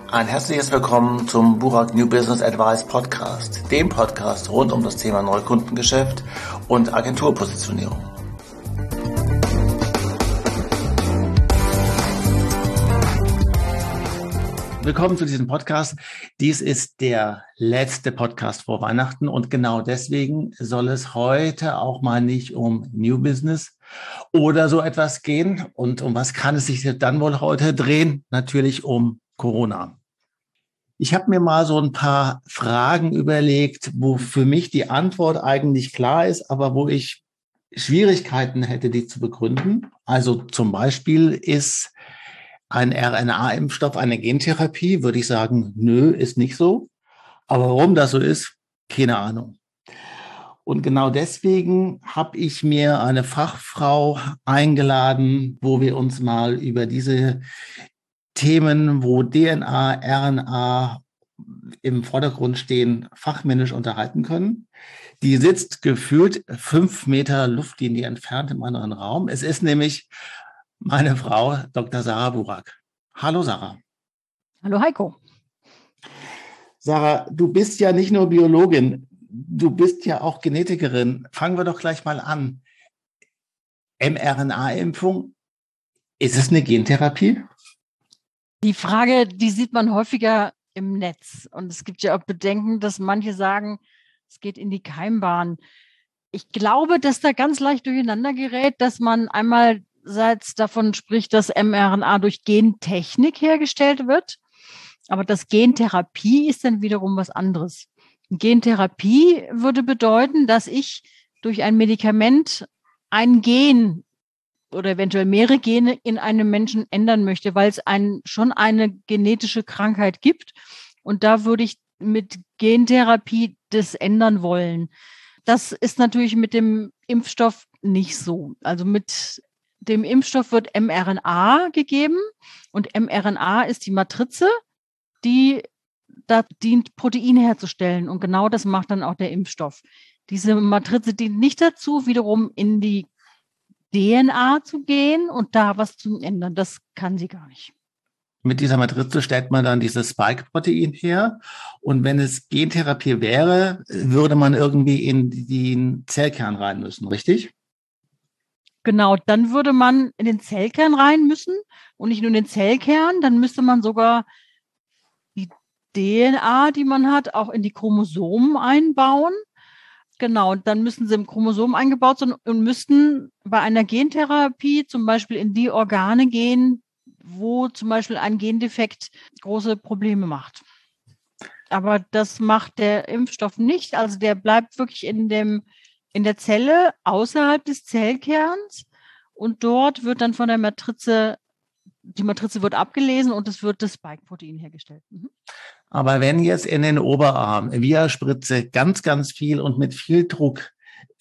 Ein herzliches Willkommen zum Burak New Business Advice Podcast, dem Podcast rund um das Thema Neukundengeschäft und Agenturpositionierung. Willkommen zu diesem Podcast. Dies ist der letzte Podcast vor Weihnachten und genau deswegen soll es heute auch mal nicht um New Business oder so etwas gehen. Und um was kann es sich dann wohl heute drehen? Natürlich um Corona. Ich habe mir mal so ein paar Fragen überlegt, wo für mich die Antwort eigentlich klar ist, aber wo ich Schwierigkeiten hätte, die zu begründen. Also zum Beispiel ist ein RNA-Impfstoff eine Gentherapie? Würde ich sagen, nö, ist nicht so. Aber warum das so ist, keine Ahnung. Und genau deswegen habe ich mir eine Fachfrau eingeladen, wo wir uns mal über diese Themen, wo DNA, RNA im Vordergrund stehen, fachmännisch unterhalten können. Die sitzt gefühlt 5 Meter Luftlinie entfernt im anderen Raum. Es ist nämlich meine Frau, Dr. Sarah Burak. Hallo Sarah. Hallo Heiko. Sarah, du bist ja nicht nur Biologin, du bist ja auch Genetikerin. Fangen wir doch gleich mal an. mRNA-Impfung, ist es eine Gentherapie? Die Frage, die sieht man häufiger im Netz. Und es gibt ja auch Bedenken, dass manche sagen, es geht in die Keimbahn. Ich glaube, dass da ganz leicht durcheinander gerät, dass man einerseits davon spricht, dass mRNA durch Gentechnik hergestellt wird. Aber das Gentherapie ist dann wiederum was anderes. Gentherapie würde bedeuten, dass ich durch ein Medikament ein Gen oder eventuell mehrere Gene in einem Menschen ändern möchte, weil es schon eine genetische Krankheit gibt. Und da würde ich mit Gentherapie das ändern wollen. Das ist natürlich mit dem Impfstoff nicht so. Also mit dem Impfstoff wird mRNA gegeben und mRNA ist die Matrize, die da dient, Proteine herzustellen. Und genau das macht dann auch der Impfstoff. Diese Matrize dient nicht dazu, wiederum in die DNA zu gehen und da was zu ändern. Das kann sie gar nicht. Mit dieser Matrize stellt man dann dieses Spike-Protein her. Und wenn es Gentherapie wäre, würde man irgendwie in den Zellkern rein müssen, richtig? Genau, dann würde man in den Zellkern rein müssen und nicht nur in den Zellkern, dann müsste man sogar die DNA, die man hat, auch in die Chromosomen einbauen. Genau, und dann müssen sie im Chromosom eingebaut sein und müssten bei einer Gentherapie zum Beispiel in die Organe gehen, wo zum Beispiel ein Gendefekt große Probleme macht. Aber das macht der Impfstoff nicht. Also der bleibt wirklich in der Zelle außerhalb des Zellkerns und dort wird dann von der Matrize, die Matrize wird abgelesen und es wird das Spike-Protein hergestellt. Aber wenn jetzt in den Oberarm via Spritze ganz, ganz viel und mit viel Druck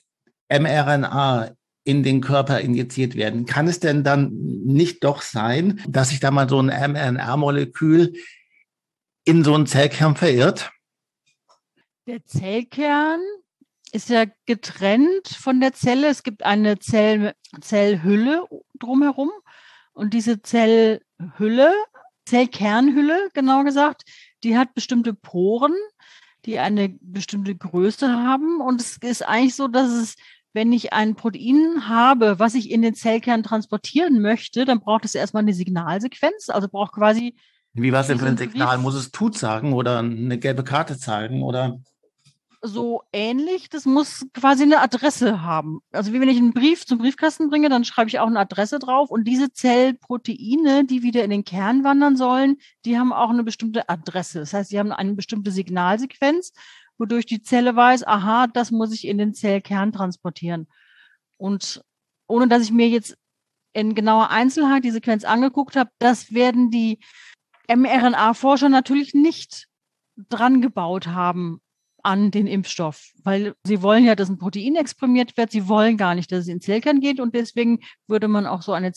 mRNA in den Körper injiziert werden, kann es denn dann nicht doch sein, dass sich da mal so ein mRNA-Molekül in so einen Zellkern verirrt? Der Zellkern ist ja getrennt von der Zelle. Es gibt eine Zellhülle drumherum und diese Zellhülle, Zellkernhülle genau gesagt, die hat bestimmte Poren, die eine bestimmte Größe haben. Und es ist eigentlich so, dass es, wenn ich ein Protein habe, was ich in den Zellkern transportieren möchte, dann braucht es erstmal eine Signalsequenz. Also braucht quasi. Wie was denn für ein Signal? Muss es Tut sagen oder eine gelbe Karte zeigen oder? So ähnlich, das muss quasi eine Adresse haben. Also wie wenn ich einen Brief zum Briefkasten bringe, dann schreibe ich auch eine Adresse drauf und diese Zellproteine, die wieder in den Kern wandern sollen, die haben auch eine bestimmte Adresse. Das heißt, sie haben eine bestimmte Signalsequenz, wodurch die Zelle weiß, aha, das muss ich in den Zellkern transportieren. Und ohne dass ich mir jetzt in genauer Einzelheit die Sequenz angeguckt habe, das werden die mRNA-Forscher natürlich nicht dran gebaut haben an den Impfstoff, weil sie wollen ja, dass ein Protein exprimiert wird, sie wollen gar nicht, dass es in den Zellkern geht und deswegen würde man auch so eine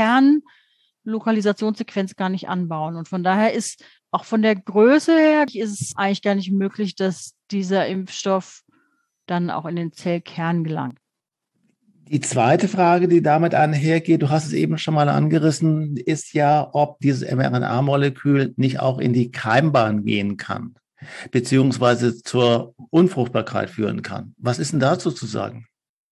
Zellkern-Lokalisationssequenz gar nicht anbauen. Und von daher ist auch von der Größe her ist es eigentlich gar nicht möglich, dass dieser Impfstoff dann auch in den Zellkern gelangt. Die zweite Frage, die damit einhergeht, du hast es eben schon mal angerissen, ist ja, ob dieses mRNA-Molekül nicht auch in die Keimbahn gehen kann, beziehungsweise zur Unfruchtbarkeit führen kann. Was ist denn dazu zu sagen?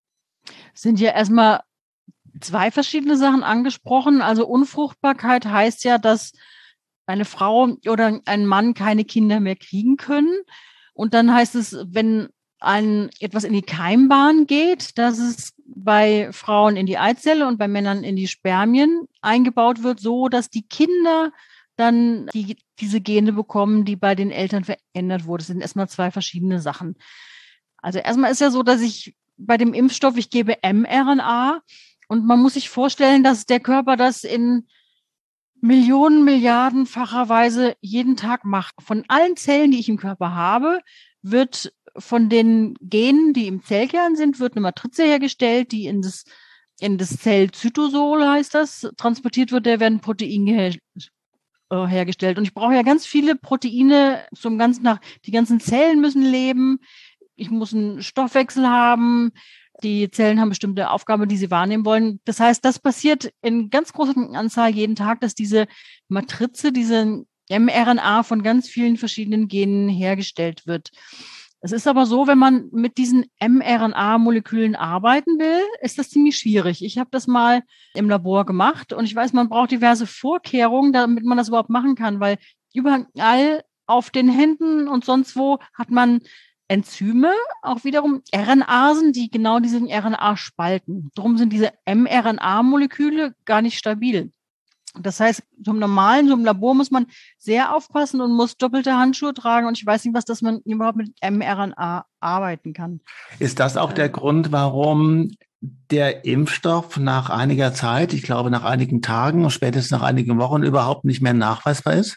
Sind ja erstmal zwei verschiedene Sachen angesprochen. Also Unfruchtbarkeit heißt ja, dass eine Frau oder ein Mann keine Kinder mehr kriegen können. Und dann heißt es, wenn etwas in die Keimbahn geht, dass es bei Frauen in die Eizelle und bei Männern in die Spermien eingebaut wird, so dass die Kinder dann diese Gene bekommen, die bei den Eltern verändert wurden. Das sind erstmal zwei verschiedene Sachen. Also erstmal ist ja so, dass ich bei dem Impfstoff, ich gebe mRNA und man muss sich vorstellen, dass der Körper das in Millionen, Milliardenfacherweise jeden Tag macht. Von allen Zellen, die ich im Körper habe, wird von den Genen, die im Zellkern sind, wird eine Matrize hergestellt, die in das Zellcytosol, heißt das, transportiert wird, da werden Proteine hergestellt. Und ich brauche ja ganz viele Proteine zum ganzen Tag. Die ganzen Zellen müssen leben. Ich muss einen Stoffwechsel haben. Die Zellen haben bestimmte Aufgaben, die sie wahrnehmen wollen. Das heißt, das passiert in ganz großer Anzahl jeden Tag, dass diese Matrize, diese mRNA von ganz vielen verschiedenen Genen hergestellt wird. Es ist aber so, wenn man mit diesen mRNA-Molekülen arbeiten will, ist das ziemlich schwierig. Ich habe das mal im Labor gemacht und ich weiß, man braucht diverse Vorkehrungen, damit man das überhaupt machen kann, weil überall auf den Händen und sonst wo hat man Enzyme, auch wiederum RNasen, die genau diesen RNA spalten. Darum sind diese mRNA-Moleküle gar nicht stabil. Das heißt, so im Labor muss man sehr aufpassen und muss doppelte Handschuhe tragen. Und ich weiß nicht, dass man überhaupt mit mRNA arbeiten kann. Ist das auch der Grund, warum der Impfstoff nach einiger Zeit, ich glaube nach einigen Tagen und spätestens nach einigen Wochen überhaupt nicht mehr nachweisbar ist?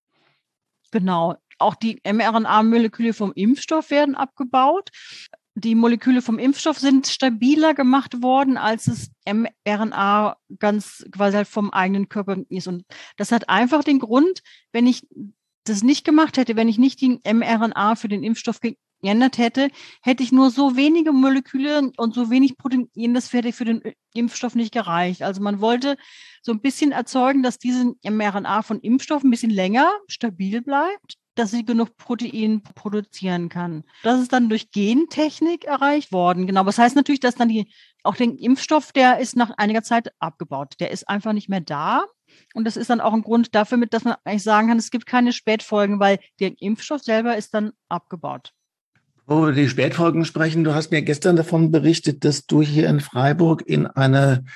Genau. Auch die mRNA-Moleküle vom Impfstoff werden abgebaut. Die Moleküle vom Impfstoff sind stabiler gemacht worden, als es mRNA ganz quasi halt vom eigenen Körper ist. Und das hat einfach den Grund, wenn ich das nicht gemacht hätte, wenn ich nicht die mRNA für den Impfstoff geändert hätte, hätte ich nur so wenige Moleküle und so wenig Protein, das hätte für den Impfstoff nicht gereicht. Also man wollte so ein bisschen erzeugen, dass diese mRNA von Impfstoff ein bisschen länger stabil bleibt, dass sie genug Protein produzieren kann. Das ist dann durch Gentechnik erreicht worden. Genau, das heißt natürlich, dass dann auch den Impfstoff, der ist nach einiger Zeit abgebaut. Der ist einfach nicht mehr da. Und das ist dann auch ein Grund dafür, dass man eigentlich sagen kann, es gibt keine Spätfolgen, weil der Impfstoff selber ist dann abgebaut. Wo wir die Spätfolgen sprechen, du hast mir gestern davon berichtet, dass du hier in Freiburg in eine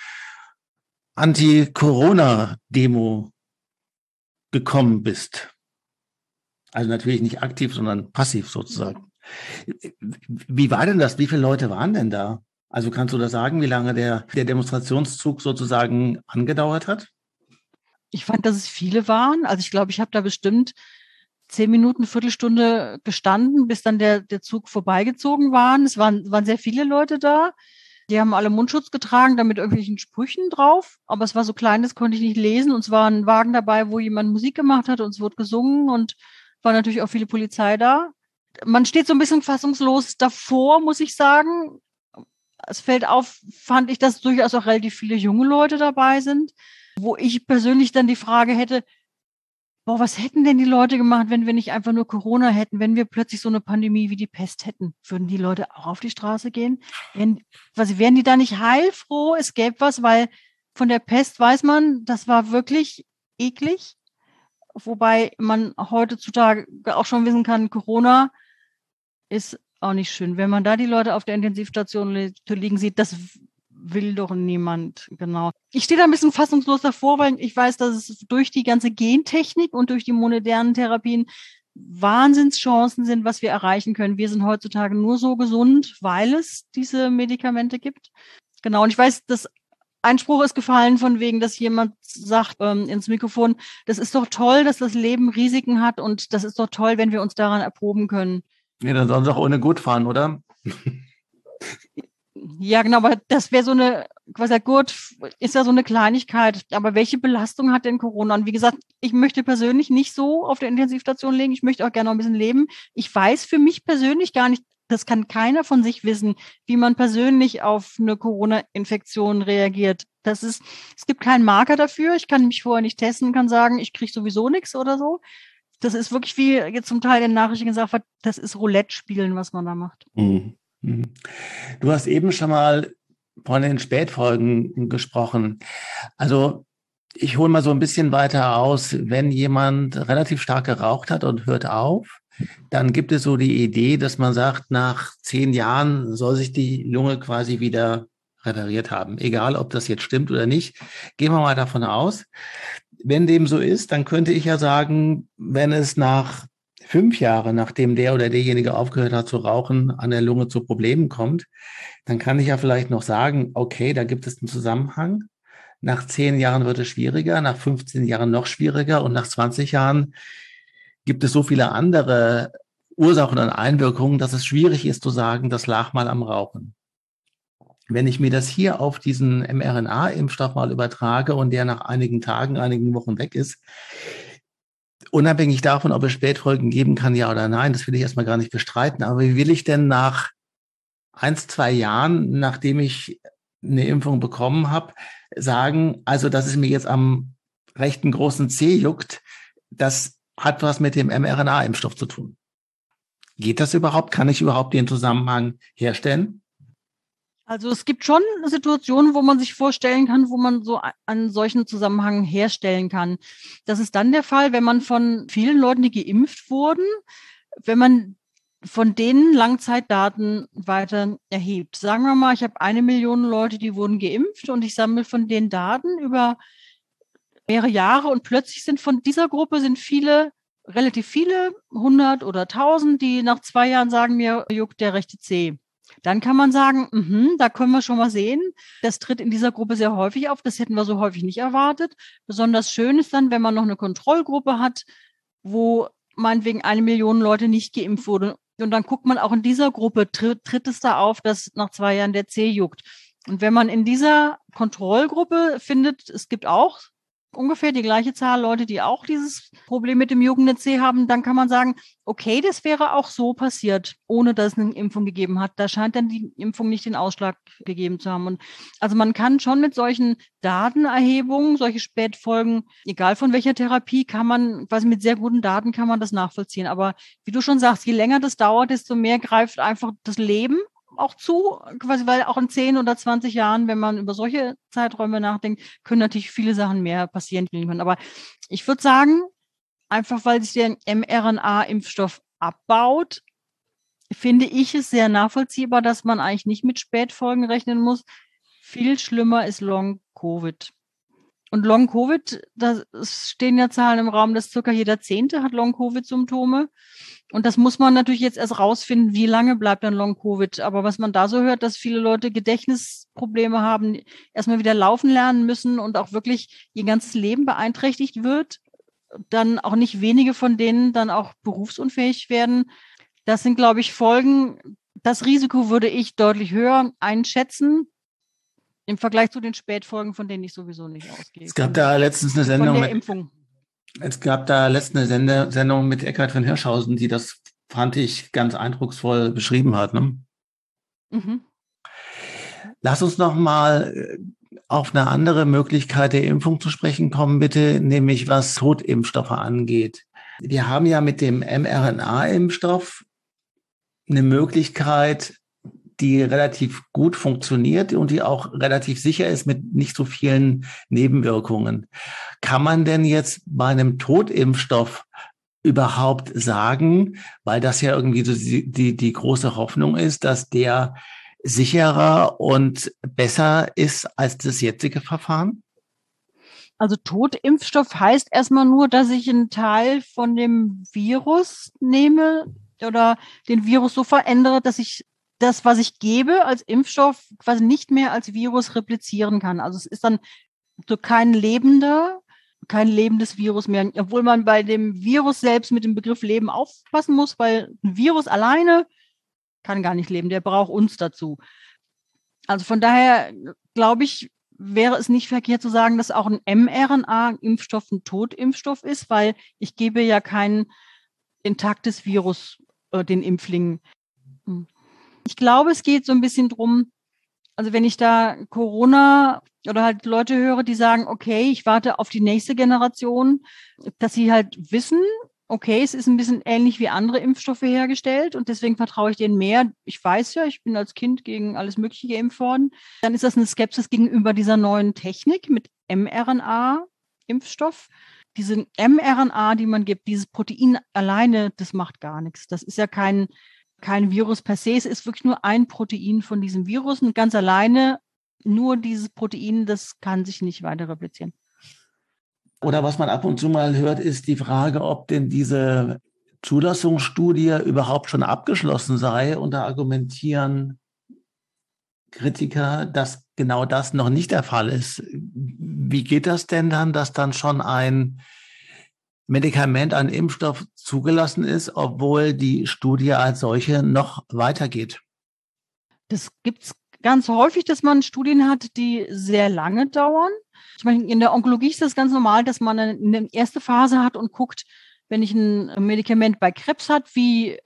Anti-Corona-Demo gekommen bist. Also natürlich nicht aktiv, sondern passiv sozusagen. Wie war denn das? Wie viele Leute waren denn da? Also kannst du da sagen, wie lange der Demonstrationszug sozusagen angedauert hat? Ich fand, dass es viele waren. Also ich glaube, ich habe da bestimmt 10 Minuten, Viertelstunde gestanden, bis dann der Zug vorbeigezogen war. Es waren sehr viele Leute da. Die haben alle Mundschutz getragen, da mit irgendwelchen Sprüchen drauf. Aber es war so klein, das konnte ich nicht lesen. Und es war ein Wagen dabei, wo jemand Musik gemacht hat und es wurde gesungen und war natürlich auch viele Polizei da. Man steht so ein bisschen fassungslos davor, muss ich sagen. Es fällt auf, fand ich, dass durchaus auch relativ viele junge Leute dabei sind, wo ich persönlich dann die Frage hätte, was hätten denn die Leute gemacht, wenn wir nicht einfach nur Corona hätten, wenn wir plötzlich so eine Pandemie wie die Pest hätten? Würden die Leute auch auf die Straße gehen? Wären die da nicht heilfroh? Es gäbe was, weil von der Pest weiß man, das war wirklich eklig. Wobei man heutzutage auch schon wissen kann, Corona ist auch nicht schön. Wenn man da die Leute auf der Intensivstation liegen sieht, das will doch niemand, genau. Ich stehe da ein bisschen fassungslos davor, weil ich weiß, dass es durch die ganze Gentechnik und durch die modernen Therapien Wahnsinnschancen sind, was wir erreichen können. Wir sind heutzutage nur so gesund, weil es diese Medikamente gibt. Genau, und ich weiß, dass ein Spruch ist gefallen von wegen, dass jemand sagt ins Mikrofon, das ist doch toll, dass das Leben Risiken hat und das ist doch toll, wenn wir uns daran erproben können. Ja, dann sollen sie auch ohne gut fahren, oder? Ja, genau, aber das wäre so eine, quasi Gurt ist ja so eine Kleinigkeit. Aber welche Belastung hat denn Corona? Und wie gesagt, ich möchte persönlich nicht so auf der Intensivstation liegen. Ich möchte auch gerne noch ein bisschen leben. Ich weiß für mich persönlich gar nicht, Das kann keiner von sich wissen, wie man persönlich auf eine Corona-Infektion reagiert. Es gibt keinen Marker dafür. Ich kann mich vorher nicht testen, kann sagen, ich kriege sowieso nichts oder so. Das ist wirklich, wie jetzt zum Teil in Nachrichten gesagt wird, das ist Roulette-Spielen, was man da macht. Mhm. Du hast eben schon mal von den Spätfolgen gesprochen. Also ich hole mal so ein bisschen weiter aus. Wenn jemand relativ stark geraucht hat und hört auf, dann gibt es so die Idee, dass man sagt, nach 10 Jahren soll sich die Lunge quasi wieder repariert haben. Egal, ob das jetzt stimmt oder nicht. Gehen wir mal davon aus. Wenn dem so ist, dann könnte ich ja sagen, wenn es nach 5 Jahren, nachdem der oder derjenige aufgehört hat zu rauchen, an der Lunge zu Problemen kommt, dann kann ich ja vielleicht noch sagen, okay, da gibt es einen Zusammenhang. Nach 10 Jahren wird es schwieriger, nach 15 Jahren noch schwieriger und nach 20 Jahren gibt es so viele andere Ursachen und Einwirkungen, dass es schwierig ist zu sagen, das lag mal am Rauchen. Wenn ich mir das hier auf diesen mRNA-Impfstoff mal übertrage und der nach einigen Tagen, einigen Wochen weg ist, unabhängig davon, ob es Spätfolgen geben kann, ja oder nein, das will ich erstmal gar nicht bestreiten. Aber wie will ich denn nach 1, 2 Jahren, nachdem ich eine Impfung bekommen habe, sagen, also dass es mir jetzt am rechten großen Zeh juckt, das hat was mit dem mRNA-Impfstoff zu tun. Geht das überhaupt? Kann ich überhaupt den Zusammenhang herstellen? Also es gibt schon Situationen, wo man sich vorstellen kann, wo man so einen solchen Zusammenhang herstellen kann. Das ist dann der Fall, wenn man von vielen Leuten, die geimpft wurden, wenn man von denen Langzeitdaten weiter erhebt. Sagen wir mal, ich habe 1 Million Leute, die wurden geimpft und ich sammle von den Daten über mehrere Jahre und plötzlich sind von dieser Gruppe relativ viele, 100 oder 1000, die nach 2 Jahren sagen, mir juckt der rechte Zeh. Dann kann man sagen, da können wir schon mal sehen, das tritt in dieser Gruppe sehr häufig auf. Das hätten wir so häufig nicht erwartet. Besonders schön ist dann, wenn man noch eine Kontrollgruppe hat, wo meinetwegen 1 Million Leute nicht geimpft wurden. Und dann guckt man auch in dieser Gruppe, tritt es da auf, dass nach 2 Jahren der Zeh juckt. Und wenn man in dieser Kontrollgruppe findet, es gibt auch ungefähr die gleiche Zahl Leute, die auch dieses Problem mit dem juckenden Zeh haben, dann kann man sagen, okay, das wäre auch so passiert, ohne dass es eine Impfung gegeben hat. Da scheint dann die Impfung nicht den Ausschlag gegeben zu haben. Und also man kann schon mit solchen Datenerhebungen, solche Spätfolgen, egal von welcher Therapie, kann man, quasi mit sehr guten Daten kann man das nachvollziehen. Aber wie du schon sagst, je länger das dauert, desto mehr greift einfach das Leben auch zu, quasi, weil auch in 10 oder 20 Jahren, wenn man über solche Zeiträume nachdenkt, können natürlich viele Sachen mehr passieren können. Aber ich würde sagen, einfach weil sich der mRNA-Impfstoff abbaut, finde ich es sehr nachvollziehbar, dass man eigentlich nicht mit Spätfolgen rechnen muss. Viel schlimmer ist Long-Covid. Und Long-Covid, da stehen ja Zahlen im Raum, dass circa jeder 10. hat Long-Covid-Symptome. Und das muss man natürlich jetzt erst rausfinden, wie lange bleibt dann Long-Covid. Aber was man da so hört, dass viele Leute Gedächtnisprobleme haben, erstmal wieder laufen lernen müssen und auch wirklich ihr ganzes Leben beeinträchtigt wird, dann auch nicht wenige von denen dann auch berufsunfähig werden. Das sind, glaube ich, Folgen. Das Risiko würde ich deutlich höher einschätzen im Vergleich zu den Spätfolgen, von denen ich sowieso nicht ausgehe. Es gab da letztens eine Sendung von der Impfung. Es gab da letztens eine Sendung mit Eckhard von Hirschhausen, die das, fand ich, ganz eindrucksvoll beschrieben hat. Ne? Mhm. Lass uns noch mal auf eine andere Möglichkeit der Impfung zu sprechen kommen, bitte, nämlich was Totimpfstoffe angeht. Wir haben ja mit dem mRNA-Impfstoff eine Möglichkeit, die relativ gut funktioniert und die auch relativ sicher ist mit nicht so vielen Nebenwirkungen. Kann man denn jetzt bei einem Totimpfstoff überhaupt sagen, weil das ja irgendwie so die große Hoffnung ist, dass der sicherer und besser ist als das jetzige Verfahren? Also Totimpfstoff heißt erstmal nur, dass ich einen Teil von dem Virus nehme oder den Virus so verändere, dass ich das, was ich gebe als Impfstoff, quasi nicht mehr als Virus replizieren kann. Also es ist dann so kein lebendes Virus mehr, obwohl man bei dem Virus selbst mit dem Begriff Leben aufpassen muss, weil ein Virus alleine kann gar nicht leben, der braucht uns dazu. Also von daher glaube ich, wäre es nicht verkehrt zu sagen, dass auch ein mRNA-Impfstoff ein Totimpfstoff ist, weil ich gebe ja kein intaktes Virus den Impflingen. Ich glaube, es geht so ein bisschen drum, also wenn ich da Corona oder halt Leute höre, die sagen, okay, ich warte auf die nächste Generation, dass sie halt wissen, okay, es ist ein bisschen ähnlich wie andere Impfstoffe hergestellt und deswegen vertraue ich denen mehr. Ich weiß ja, ich bin als Kind gegen alles Mögliche geimpft worden. Dann ist das eine Skepsis gegenüber dieser neuen Technik mit mRNA-Impfstoff. Diese mRNA, die man gibt, dieses Protein alleine, das macht gar nichts. Das ist ja kein Virus per se, es ist wirklich nur ein Protein von diesem Virus und ganz alleine nur dieses Protein, das kann sich nicht weiter replizieren. Oder was man ab und zu mal hört, ist die Frage, ob denn diese Zulassungsstudie überhaupt schon abgeschlossen sei. Und da argumentieren Kritiker, dass genau das noch nicht der Fall ist. Wie geht das denn dann, dass dann schon ein Medikament, ein Impfstoff zugelassen ist, obwohl die Studie als solche noch weitergeht? Das gibt es ganz häufig, dass man Studien hat, die sehr lange dauern. Ich meine, in der Onkologie ist das ganz normal, dass man eine erste Phase hat und guckt, wenn ich ein Medikament bei Krebs hat, wie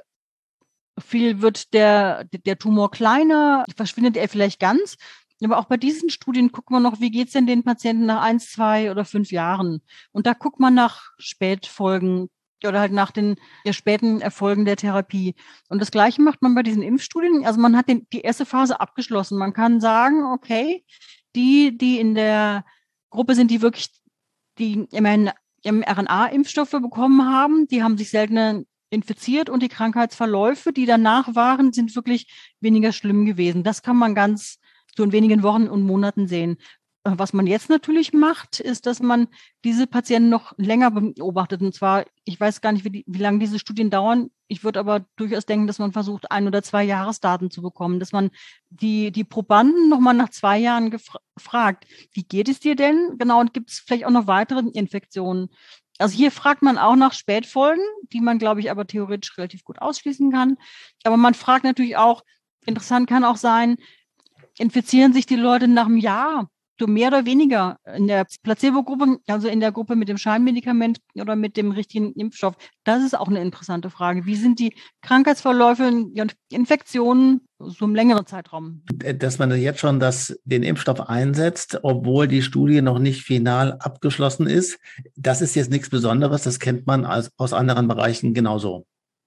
viel wird der Tumor kleiner, verschwindet er vielleicht ganz. Aber auch bei diesen Studien guckt man noch, wie geht es denn den Patienten nach 1, 2 oder 5 Jahren? Und da guckt man nach Spätfolgen oder halt nach den späten Erfolgen der Therapie. Und das Gleiche macht man bei diesen Impfstudien. Also man hat die erste Phase abgeschlossen. Man kann sagen, okay, die in der Gruppe sind, die wirklich die mRNA-Impfstoffe bekommen haben, die haben sich seltener infiziert und die Krankheitsverläufe, die danach waren, sind wirklich weniger schlimm gewesen. Das kann man ganz so in wenigen Wochen und Monaten sehen. Was man jetzt natürlich macht, ist, dass man diese Patienten noch länger beobachtet. Und zwar, ich weiß gar nicht, wie lange diese Studien dauern. Ich würde aber durchaus denken, dass man versucht, 1 oder 2 Jahresdaten zu bekommen, dass man die Probanden nochmal nach 2 Jahren gefragt, wie geht es dir denn? Genau, und gibt es vielleicht auch noch weitere Infektionen? Also hier fragt man auch nach Spätfolgen, die man, glaube ich, aber theoretisch relativ gut ausschließen kann. Aber man fragt natürlich auch, interessant kann auch sein, infizieren sich die Leute nach einem Jahr, so mehr oder weniger in der Placebo-Gruppe, also in der Gruppe mit dem Scheinmedikament oder mit dem richtigen Impfstoff. Das ist auch eine interessante Frage. Wie sind die Krankheitsverläufe und Infektionen so im längeren Zeitraum? Dass man jetzt schon den Impfstoff einsetzt, obwohl die Studie noch nicht final abgeschlossen ist, das ist jetzt nichts Besonderes. Das kennt man aus anderen Bereichen genauso.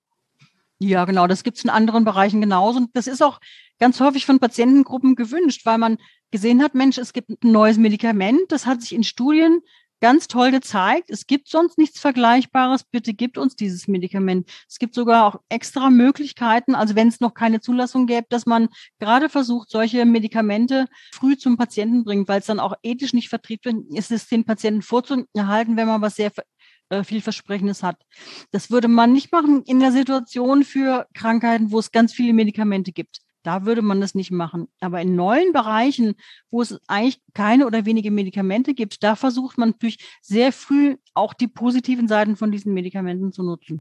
Ja, genau, das gibt es in anderen Bereichen genauso. Und das ist auch ganz häufig von Patientengruppen gewünscht, weil man gesehen hat, Mensch, es gibt ein neues Medikament, das hat sich in Studien ganz toll gezeigt. Es gibt sonst nichts Vergleichbares. Bitte gibt uns dieses Medikament. Es gibt sogar auch extra Möglichkeiten, also wenn es noch keine Zulassung gäbe, dass man gerade versucht, solche Medikamente früh zum Patienten bringt, weil es dann auch ethisch nicht vertreten ist, es den Patienten vorzuhalten, wenn man was sehr vielversprechendes hat. Das würde man nicht machen in der Situation für Krankheiten, wo es ganz viele Medikamente gibt. Da würde man das nicht machen. Aber in neuen Bereichen, wo es eigentlich keine oder wenige Medikamente gibt, da versucht man natürlich sehr früh auch die positiven Seiten von diesen Medikamenten zu nutzen.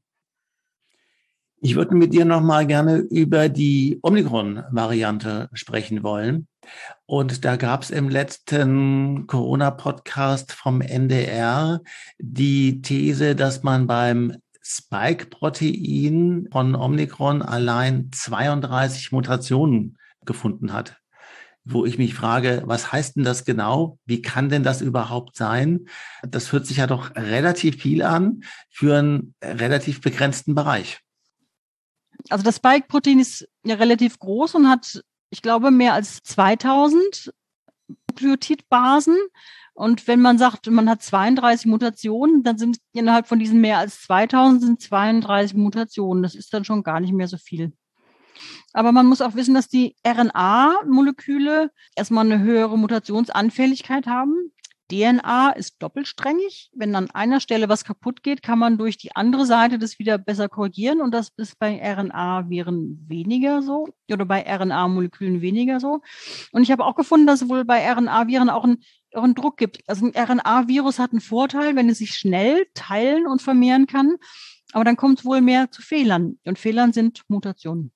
Ich würde mit dir noch mal gerne über die Omikron-Variante sprechen wollen. Und da gab es im letzten Corona-Podcast vom NDR die These, dass man beim Spike-Protein von Omikron allein 32 Mutationen gefunden hat. Wo ich mich frage, was heißt denn das genau? Wie kann denn das überhaupt sein? Das hört sich ja doch relativ viel an für einen relativ begrenzten Bereich. Also das Spike-Protein ist ja relativ groß und hat, ich glaube, mehr als 2000 Nukleotidbasen. Und wenn man sagt, man hat 32 Mutationen, dann sind innerhalb von diesen mehr als 2000 sind 32 Mutationen. Das ist dann schon gar nicht mehr so viel. Aber man muss auch wissen, dass die RNA-Moleküle erstmal eine höhere Mutationsanfälligkeit haben. DNA ist doppelsträngig. Wenn an einer Stelle was kaputt geht, kann man durch die andere Seite das wieder besser korrigieren. Und das ist bei RNA-Viren weniger so oder bei RNA-Molekülen weniger so. Und ich habe auch gefunden, dass es wohl bei RNA-Viren auch einen Druck gibt. Also ein RNA-Virus hat einen Vorteil, wenn es sich schnell teilen und vermehren kann. Aber dann kommt es wohl mehr zu Fehlern. Und Fehlern sind Mutationen.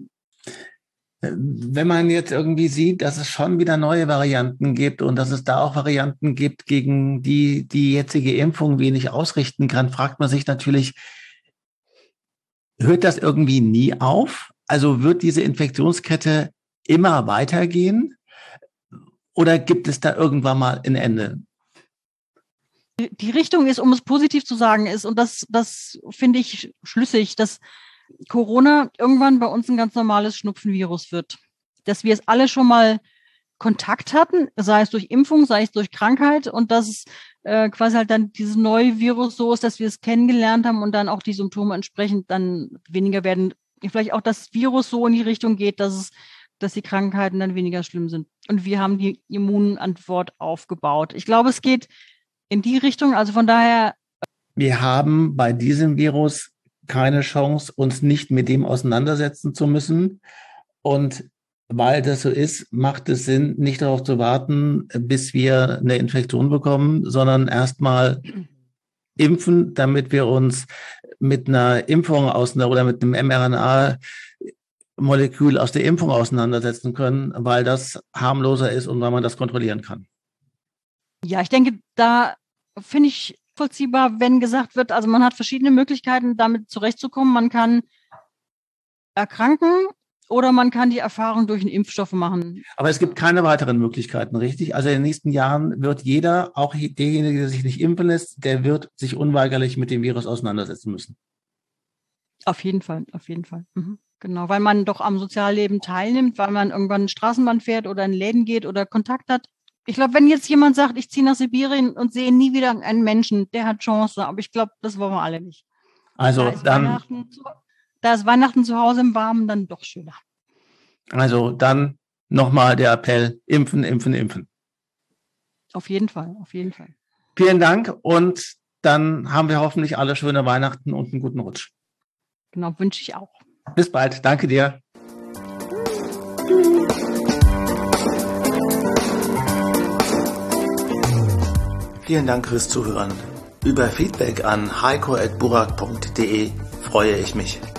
Wenn man jetzt irgendwie sieht, dass es schon wieder neue Varianten gibt und dass es da auch Varianten gibt, gegen die jetzige Impfung wenig ausrichten kann, fragt man sich natürlich, hört das irgendwie nie auf? Also wird diese Infektionskette immer weitergehen oder gibt es da irgendwann mal ein Ende? Die Richtung ist, um es positiv zu sagen, ist, und das finde ich schlüssig, dass Corona irgendwann bei uns ein ganz normales Schnupfenvirus wird. Dass wir es alle schon mal Kontakt hatten, sei es durch Impfung, sei es durch Krankheit, und dass es quasi halt dann dieses neue Virus so ist, dass wir es kennengelernt haben und dann auch die Symptome entsprechend dann weniger werden. Vielleicht auch das Virus so in die Richtung geht, dass die Krankheiten dann weniger schlimm sind. Und wir haben die Immunantwort aufgebaut. Ich glaube, es geht in die Richtung, also von daher. Wir haben bei diesem Virus keine Chance, uns nicht mit dem auseinandersetzen zu müssen. Und weil das so ist, macht es Sinn, nicht darauf zu warten, bis wir eine Infektion bekommen, sondern erstmal impfen, damit wir uns mit einer Impfung oder mit einem mRNA-Molekül aus der Impfung auseinandersetzen können, weil das harmloser ist und weil man das kontrollieren kann. Ja, ich denke, da finde ich vollziehbar, wenn gesagt wird, also man hat verschiedene Möglichkeiten, damit zurechtzukommen. Man kann erkranken oder man kann die Erfahrung durch einen Impfstoff machen. Aber es gibt keine weiteren Möglichkeiten, richtig? Also in den nächsten Jahren wird jeder, auch derjenige, der sich nicht impfen lässt, der wird sich unweigerlich mit dem Virus auseinandersetzen müssen. Auf jeden Fall, auf jeden Fall. Mhm. Genau, weil man doch am Sozialleben teilnimmt, weil man irgendwann Straßenbahn fährt oder in Läden geht oder Kontakt hat. Ich glaube, wenn jetzt jemand sagt, ich ziehe nach Sibirien und sehe nie wieder einen Menschen, der hat Chance, aber ich glaube, das wollen wir alle nicht. Also da ist Weihnachten zu Hause im Warmen dann doch schöner. Also dann nochmal der Appell, impfen, impfen, impfen. Auf jeden Fall, auf jeden Fall. Vielen Dank und dann haben wir hoffentlich alle schöne Weihnachten und einen guten Rutsch. Genau, wünsche ich auch. Bis bald, danke dir. Vielen Dank fürs Zuhören. Über Feedback an heiko@burak.de freue ich mich.